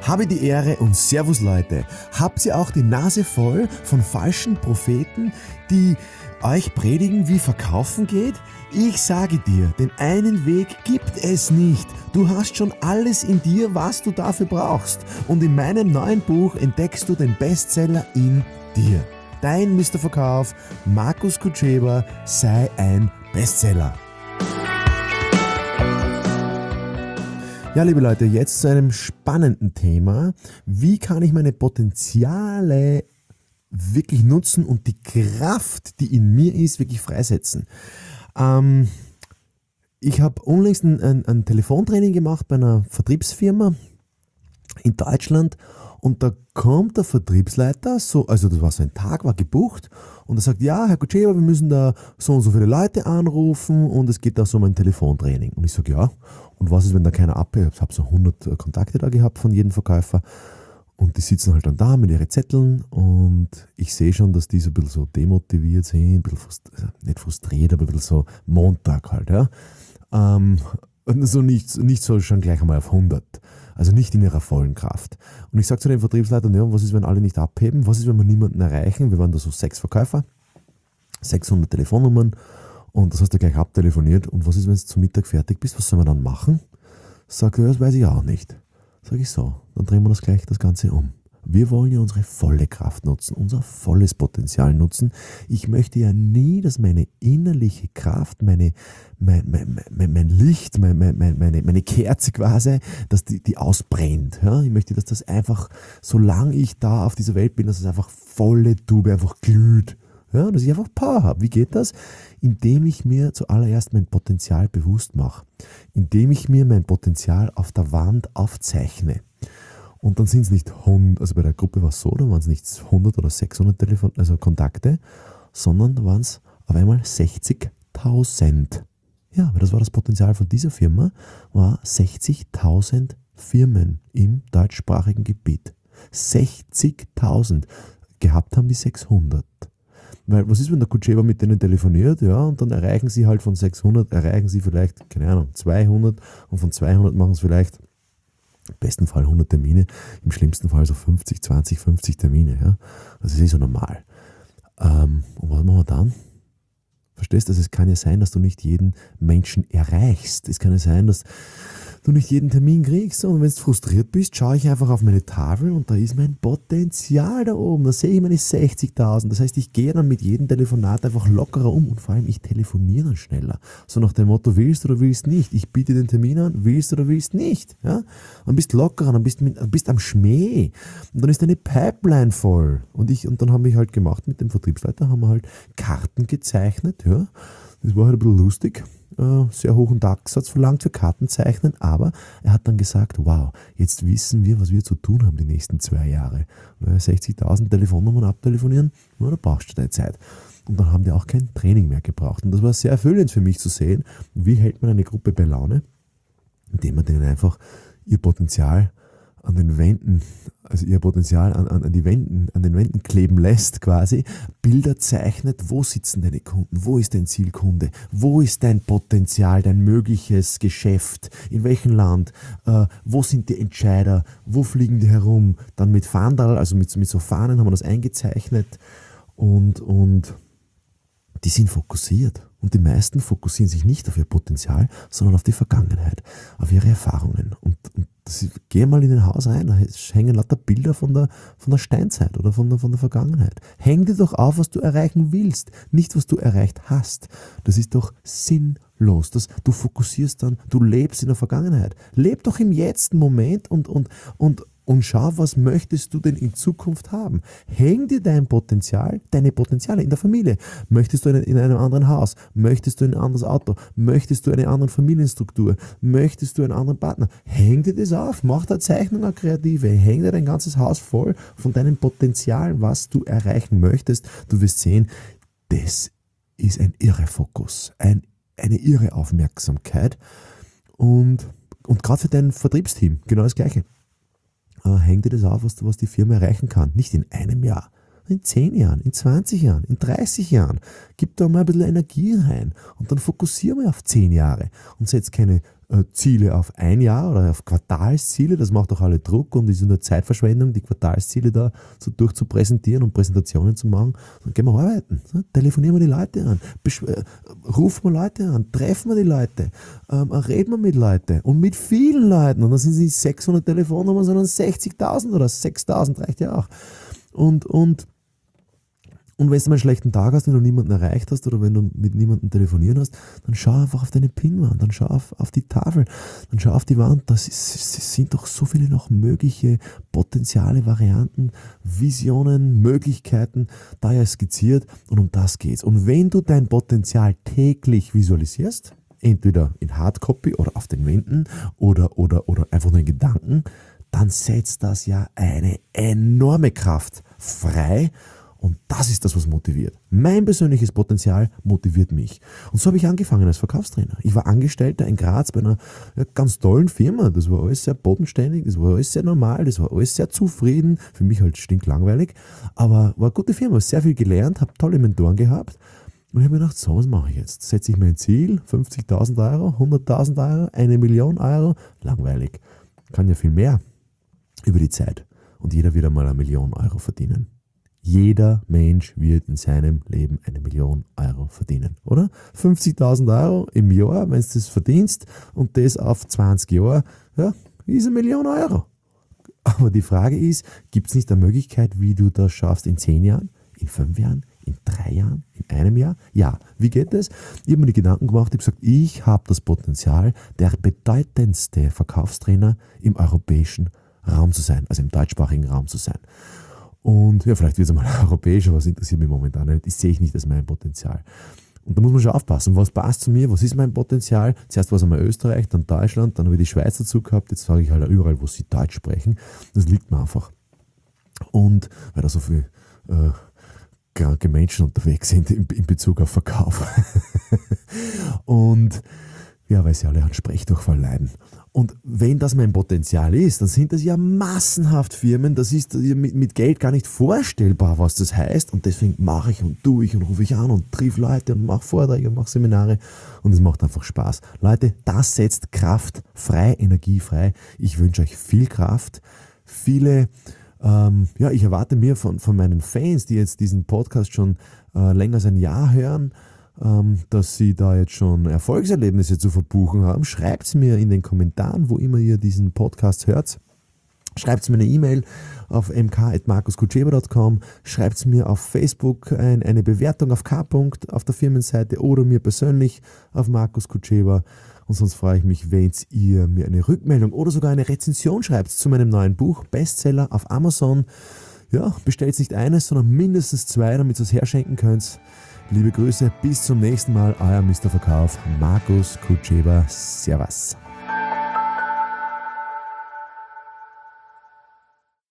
Habe die Ehre und Servus Leute. Habt ihr auch die Nase voll von falschen Propheten, die euch predigen, wie Verkaufen geht? Ich sage dir, den einen Weg gibt es nicht. Du hast schon alles in dir, was du dafür brauchst. Und in meinem neuen Buch entdeckst du den Bestseller in dir. Dein Mr. Verkauf, Markus Kutscheba, sei ein Bestseller. Ja, liebe Leute, jetzt zu einem spannenden Thema. Wie kann ich meine Potenziale wirklich nutzen und die Kraft, die in mir ist, wirklich freisetzen? Ich habe unlängst ein Telefontraining gemacht bei einer Vertriebsfirma in Deutschland und da kommt der Vertriebsleiter, also das war so ein Tag, war gebucht und er sagt, ja, Herr Kutscheba, wir müssen da so und so viele Leute anrufen und es geht da so um ein Telefontraining. Und ich sage, ja, und was ist, wenn da keiner abhört? Ich habe so 100 Kontakte da gehabt von jedem Verkäufer und die sitzen halt dann da mit ihren Zetteln und ich sehe schon, dass die so ein bisschen so demotiviert sind, ein bisschen nicht frustriert, aber ein bisschen so Montag halt, ja. Und so nicht so schon gleich einmal auf 100. Also nicht in ihrer vollen Kraft. Und ich sage zu den Vertriebsleitern, ja, was ist, wenn alle nicht abheben? Was ist, wenn wir niemanden erreichen? Wir waren da so 6 Verkäufer, 600 Telefonnummern und das hast du gleich abtelefoniert. Und was ist, wenn du zum Mittag fertig bist? Was sollen wir dann machen? Sagt er, das weiß ich auch nicht. Sag ich so, dann drehen wir das Ganze um. Wir wollen ja unsere volle Kraft nutzen, unser volles Potenzial nutzen. Ich möchte ja nie, dass meine innerliche Kraft, mein Licht, meine Kerze quasi, dass die ausbrennt. Ja? Ich möchte, dass das einfach, solange ich da auf dieser Welt bin, dass es einfach volle Tube einfach glüht. Ja? Dass ich einfach Power habe. Wie geht das? Indem ich mir zuallererst mein Potenzial bewusst mache. Indem ich mir mein Potenzial auf der Wand aufzeichne. Und dann sind es nicht 100, also bei der Gruppe war es so, da waren es nicht 100 oder 600 Kontakte, sondern da waren es auf einmal 60.000. Ja, weil das war das Potenzial von dieser Firma, war 60.000 Firmen im deutschsprachigen Gebiet. 60.000. Gehabt haben die 600. Weil was ist, wenn der Kutscheba mit denen telefoniert, ja, und dann erreichen sie halt von 600, erreichen sie vielleicht, keine Ahnung, 200 und von 200 machen es vielleicht im besten Fall 100 Termine, im schlimmsten Fall so 50, 20, 50 Termine. Ja? Das ist so normal. Und was machen wir dann? Verstehst du? Also es kann ja sein, dass du nicht jeden Menschen erreichst. Es kann ja sein, dass du nicht jeden Termin kriegst. Und wenn du frustriert bist, schaue ich einfach auf meine Tafel und da ist mein Potenzial da oben. Da sehe ich meine 60.000. Das heißt, ich gehe dann mit jedem Telefonat einfach lockerer um und vor allem ich telefoniere dann schneller. So nach dem Motto, willst oder willst nicht. Ich biete den Termin an, willst oder willst nicht. Ja? Dann bist du lockerer, dann bist am Schmäh. Und dann ist deine Pipeline voll. Und dann haben wir halt gemacht mit dem Vertriebsleiter, haben wir halt Karten gezeichnet. Ja? Das war halt ein bisschen lustig. Sehr hohen Tagessatz verlangt für Kartenzeichnen, aber er hat dann gesagt, wow, jetzt wissen wir, was wir zu tun haben die nächsten 2 Jahre. 60.000 Telefonnummern abtelefonieren, da brauchst du deine Zeit. Und dann haben die auch kein Training mehr gebraucht. Und das war sehr erfüllend für mich zu sehen, wie hält man eine Gruppe bei Laune, indem man denen einfach ihr Potenzial an den Wänden, also ihr Potenzial an den Wänden kleben lässt quasi, Bilder zeichnet, wo sitzen deine Kunden, wo ist dein Zielkunde, wo ist dein Potenzial, dein mögliches Geschäft, in welchem Land, wo sind die Entscheider, wo fliegen die herum, dann mit Fahndal, also mit so Fahnen haben wir das eingezeichnet und die sind fokussiert. Und die meisten fokussieren sich nicht auf ihr Potenzial, sondern auf die Vergangenheit, auf ihre Erfahrungen. Und geh mal in ein Haus rein, da hängen lauter Bilder von der Steinzeit oder von der Vergangenheit. Häng dir doch auf, was du erreichen willst, nicht was du erreicht hast. Das ist doch sinnlos. Du fokussierst dann, du lebst in der Vergangenheit. Leb doch im jetzigen Moment und schau, was möchtest du denn in Zukunft haben? Häng dir deine Potenziale in der Familie. Möchtest du in einem anderen Haus? Möchtest du ein anderes Auto? Möchtest du eine andere Familienstruktur? Möchtest du einen anderen Partner? Häng dir das auf. Mach da Zeichnung, eine kreative. Häng dir dein ganzes Haus voll von deinem Potenzial, was du erreichen möchtest. Du wirst sehen, das ist ein irre Fokus, eine irre Aufmerksamkeit und gerade für dein Vertriebsteam genau das Gleiche. Häng dir das auf, was die Firma erreichen kann. Nicht in einem Jahr, in 10 Jahren, in 20 Jahren, in 30 Jahren. Gib da mal ein bisschen Energie rein und dann fokussier mal auf 10 Jahre und setz keine Ziele auf ein Jahr oder auf Quartalsziele, das macht auch alle Druck und ist nur Zeitverschwendung, die Quartalsziele da so durchzupräsentieren und Präsentationen zu machen. Dann gehen wir arbeiten, telefonieren wir die Leute an, rufen wir Leute an, treffen wir die Leute, reden wir mit Leuten und mit vielen Leuten und dann sind es nicht 600 Telefonnummern, sondern 60.000 oder 6.000 reicht ja auch. Und wenn du mal einen schlechten Tag hast, wenn du niemanden erreicht hast oder wenn du mit niemandem telefonieren hast, dann schau einfach auf deine Pinwand, dann schau auf die Tafel, dann schau auf die Wand. Das sind doch so viele noch mögliche Potenziale, Varianten, Visionen, Möglichkeiten da ja skizziert und um das geht's. Und wenn du dein Potenzial täglich visualisierst, entweder in Hardcopy oder auf den Wänden oder einfach nur in Gedanken, dann setzt das ja eine enorme Kraft frei. Und das ist das, was motiviert. Mein persönliches Potenzial motiviert mich. Und so habe ich angefangen als Verkaufstrainer. Ich war Angestellter in Graz bei einer ganz tollen Firma. Das war alles sehr bodenständig, das war alles sehr normal, das war alles sehr zufrieden. Für mich halt stinklangweilig. Aber war eine gute Firma, sehr viel gelernt, habe tolle Mentoren gehabt. Und ich habe mir gedacht, so, was mache ich jetzt? Setze ich mir ein Ziel, 50.000 Euro, 100.000 Euro, 1 Million Euro? Langweilig. Kann ja viel mehr über die Zeit. Und jeder wird einmal 1 Million Euro verdienen. Jeder Mensch wird in seinem Leben 1 Million Euro verdienen, oder? 50.000 Euro im Jahr, wenn du das verdienst und das auf 20 Jahre, ja, ist 1 Million Euro. Aber die Frage ist, gibt es nicht eine Möglichkeit, wie du das schaffst in 10 Jahren, in 5 Jahren, in 3 Jahren, in einem Jahr? Ja, wie geht das? Ich habe mir die Gedanken gemacht, ich habe gesagt, ich habe das Potenzial, der bedeutendste Verkaufstrainer im europäischen Raum zu sein, also im deutschsprachigen Raum zu sein. Und ja, vielleicht wird es einmal europäisch, aber das interessiert mich momentan nicht. Das sehe ich nicht als mein Potenzial. Und da muss man schon aufpassen, was passt zu mir, was ist mein Potenzial. Zuerst war es einmal Österreich, dann Deutschland, dann habe ich die Schweiz dazu gehabt. Jetzt sage ich halt überall, wo sie Deutsch sprechen. Das liegt mir einfach. Und weil da so viele kranke Menschen unterwegs sind in Bezug auf Verkauf. Und ja, weil sie alle an Sprechdurchfall leiden. Und wenn das mein Potenzial ist, dann sind das ja massenhaft Firmen, das ist mit Geld gar nicht vorstellbar, was das heißt. Und deswegen mache ich und tue ich und rufe ich an und triff Leute und mache Vorträge und mache Seminare und es macht einfach Spaß. Leute, das setzt Kraft frei, Energie frei. Ich wünsche euch viel Kraft, viele, ich erwarte mir von meinen Fans, die jetzt diesen Podcast schon länger als ein Jahr hören, dass Sie da jetzt schon Erfolgserlebnisse zu verbuchen haben. Schreibt es mir in den Kommentaren, wo immer ihr diesen Podcast hört. Schreibt es mir eine E-Mail auf mk@markuskutscheba.com. Schreibt es mir auf Facebook eine Bewertung auf K. auf der Firmenseite oder mir persönlich auf Markus Kutscheba. Und sonst freue ich mich, wenn ihr mir eine Rückmeldung oder sogar eine Rezension schreibt zu meinem neuen Buch, Bestseller auf Amazon. Ja, bestellt nicht eines, sondern mindestens 2, damit ihr es herschenken könnt. Liebe Grüße, bis zum nächsten Mal, euer Mr. Verkauf, Markus Kutscheba. Servus.